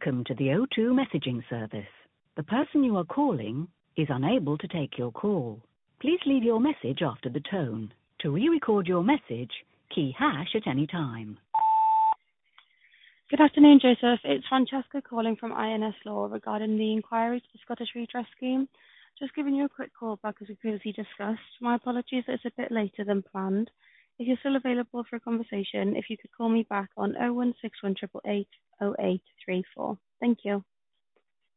Welcome to the O2 messaging service. The person you are calling is unable to take your call. Please leave your message after the tone. To re-record your message, key hash at any time. Good afternoon, Joseph. It's Francesca calling from INS Law regarding the inquiry to the Scottish Redress Scheme. Just giving you a quick call back as we previously discussed. My apologies that it's a bit later than planned. If you're still available for a conversation, if you could call me back on 01618880834. Thank you.